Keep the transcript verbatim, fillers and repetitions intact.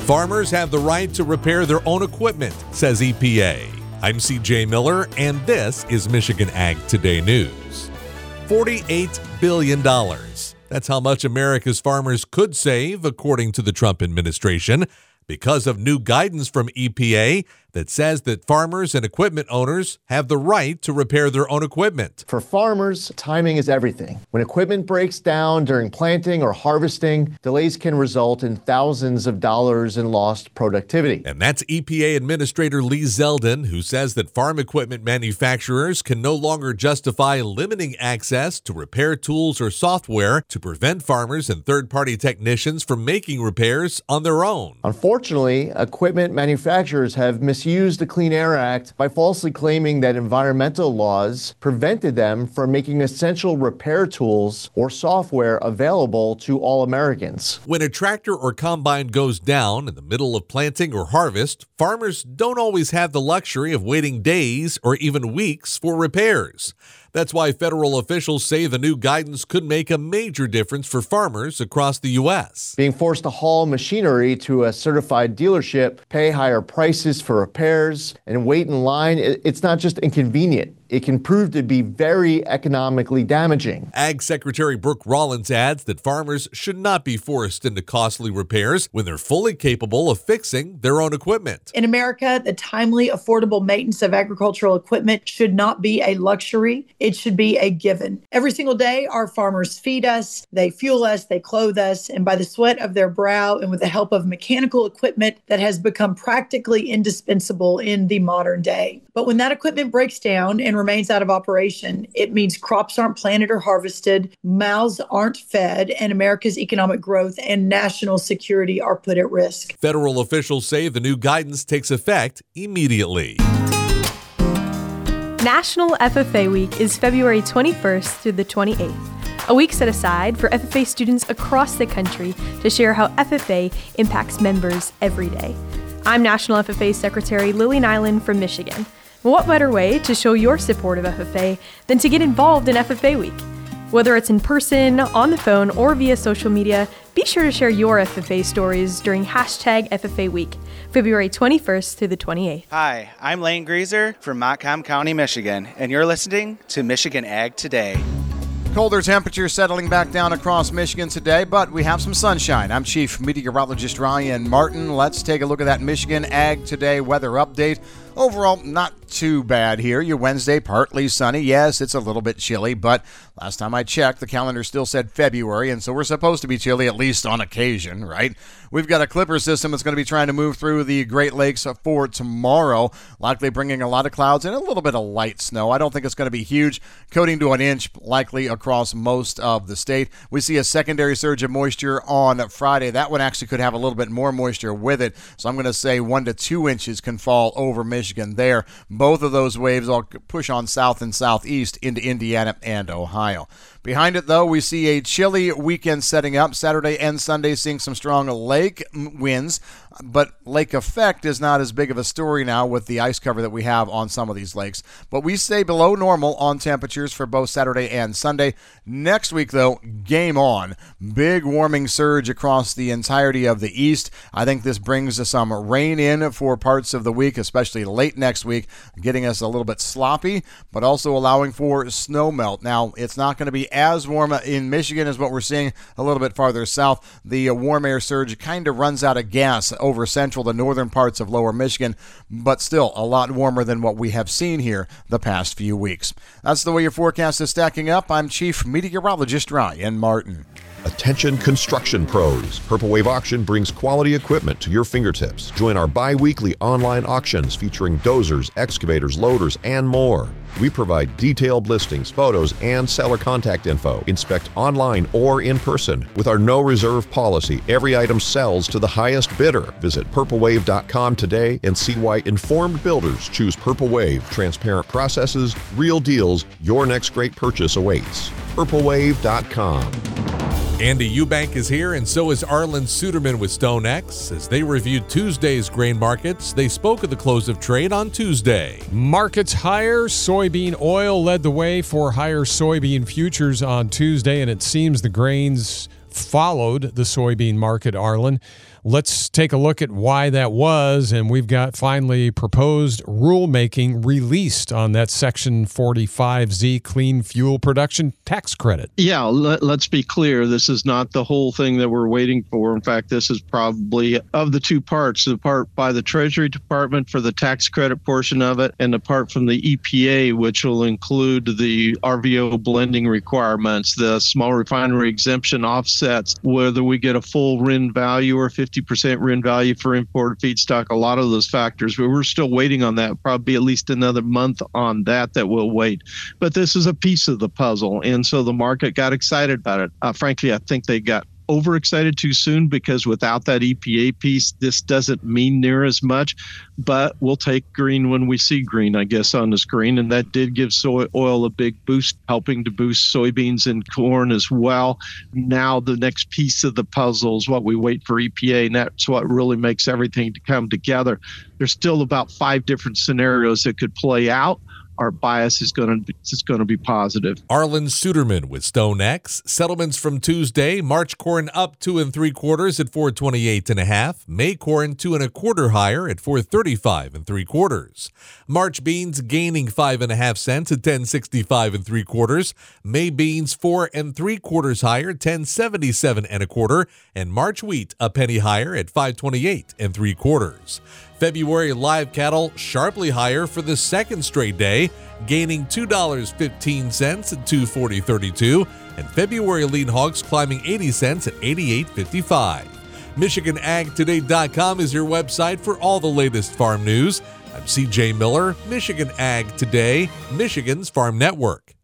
Farmers have the right to repair their own equipment, says E P A. I'm C J Miller, and this is Michigan Ag Today News. forty-eight billion dollars. That's how much America's farmers could save, according to the Trump administration, because of new guidance from E P A that says that farmers and equipment owners have the right to repair their own equipment. For farmers, timing is everything. When equipment breaks down during planting or harvesting, delays can result in thousands of dollars in lost productivity. And that's E P A Administrator Lee Zeldin, who says that farm equipment manufacturers can no longer justify limiting access to repair tools or software to prevent farmers and third-party technicians from making repairs on their own. Unfortunately, equipment manufacturers have misused the Clean Air Act by falsely claiming that environmental laws prevented them from making essential repair tools or software available to all Americans. When a tractor or combine goes down in the middle of planting or harvest, farmers don't always have the luxury of waiting days or even weeks for repairs. That's why federal officials say the new guidance could make a major difference for farmers across the U S. Being forced to haul machinery to a certified dealership, pay higher prices for repairs, and wait in line, it's not just inconvenient. It can prove to be very economically damaging. Ag Secretary Brooke Rollins adds that farmers should not be forced into costly repairs when they're fully capable of fixing their own equipment. In America, the timely, affordable maintenance of agricultural equipment should not be a luxury. It should be a given. Every single day, our farmers feed us, they fuel us, they clothe us, and by the sweat of their brow and with the help of mechanical equipment that has become practically indispensable in the modern day. But when that equipment breaks down and remains out of operation, it means crops aren't planted or harvested, mouths aren't fed, and America's economic growth and national security are put at risk. Federal officials say the new guidance takes effect immediately. National F F A Week is February twenty-first through the twenty-eighth, a week set aside for F F A students across the country to share how F F A impacts members every day. I'm National F F A Secretary Lily Nyland from Michigan. What better way to show your support of F F A than to get involved in F F A Week? Whether it's in person, on the phone, or via social media, be sure to share your F F A stories during hashtag F F A Week, February twenty-first through the twenty-eighth. Hi, I'm Lane Greaser from Montcalm County, Michigan, and you're listening to Michigan Ag Today. Colder temperatures settling back down across Michigan today, but we have some sunshine. I'm Chief Meteorologist Ryan Martin. Let's take a look at that Michigan Ag Today weather update. Overall, not too bad here. Your Wednesday, partly sunny. Yes, it's a little bit chilly, but last time I checked, the calendar still said February, and so we're supposed to be chilly at least on occasion, right? We've got a Clipper system that's going to be trying to move through the Great Lakes for tomorrow, likely bringing a lot of clouds and a little bit of light snow. I don't think it's going to be huge, coating to an inch likely across most of the state. We see a secondary surge of moisture on Friday. That one actually could have a little bit more moisture with it, so I'm going to say one to two inches can fall over Michigan. Michigan there. Both of those waves all push on south and southeast into Indiana and Ohio. Behind it, though, we see a chilly weekend setting up. Saturday and Sunday seeing some strong lake winds, but lake effect is not as big of a story now with the ice cover that we have on some of these lakes. But we stay below normal on temperatures for both Saturday and Sunday. Next week, though, game on. Big warming surge across the entirety of the east. I think this brings some rain in for parts of the week, especially late next week, getting us a little bit sloppy, but also allowing for snow melt. Now, it's not going to be as warm in Michigan as what we're seeing a little bit farther south. The warm air surge kind of runs out of gas over central to northern parts of lower Michigan, but still a lot warmer than what we have seen here the past few weeks. That's the way your forecast is stacking up. I'm Chief Meteorologist Ryan Martin. Attention construction pros. Purple Wave Auction brings quality equipment to your fingertips. Join our bi-weekly online auctions featuring dozers, excavators, loaders, and more. We provide detailed listings, photos, and seller contact info. Inspect online or in person. With our no reserve policy, every item sells to the highest bidder. Visit purple wave dot com today and see why informed builders choose Purple Wave. Transparent processes, real deals, your next great purchase awaits. purple wave dot com. Andy Eubank is here, and so is Arlen Suderman with StoneX. As they reviewed Tuesday's grain markets, they spoke at the close of trade on Tuesday. Markets higher. Soybean oil led the way for higher soybean futures on Tuesday, and it seems the grains followed the soybean market, Arlen. Let's take a look at why that was, and we've got finally proposed rulemaking released on that Section forty-five Z clean fuel production tax credit. Yeah, let, let's be clear. This is not the whole thing that we're waiting for. In fact, this is probably of the two parts, the part by the Treasury Department for the tax credit portion of it, and the part from the E P A, which will include the R V O blending requirements, the small refinery exemption offsets, whether we get a full R I N value or fifty percent R I N value for imported feedstock, a lot of those factors. But we're still waiting on that, probably at least another month on that that we'll wait. But this is a piece of the puzzle. And so the market got excited about it. Uh, frankly, I think they got overexcited too soon, because without that E P A piece, this doesn't mean near as much. But we'll take green when we see green, I guess, on the screen. And that did give soy oil a big boost, helping to boost soybeans and corn as well. Now the next piece of the puzzle is what we wait for E P A, and that's what really makes everything to come together. There's still about five different scenarios that could play out. Our bias is going to be, is going to be positive. Arlen Suderman with StoneX. Settlements from Tuesday: March corn up two and three quarters at four twenty-eight and a half. May corn two and a quarter higher at four thirty-five and three quarters. March beans gaining five and a half cents at ten sixty-five and three quarters. May beans four and three quarters higher, ten seventy-seven and a quarter. And March wheat a penny higher at five twenty-eight and three quarters. February live cattle sharply higher for the second straight day, gaining two dollars and fifteen cents at two forty thirty-two, and February lean hogs climbing eighty cents at eighty-eight fifty-five. Michigan Ag Today dot com is your website for all the latest farm news. I'm C J Miller, Michigan Ag Today, Michigan's Farm Network.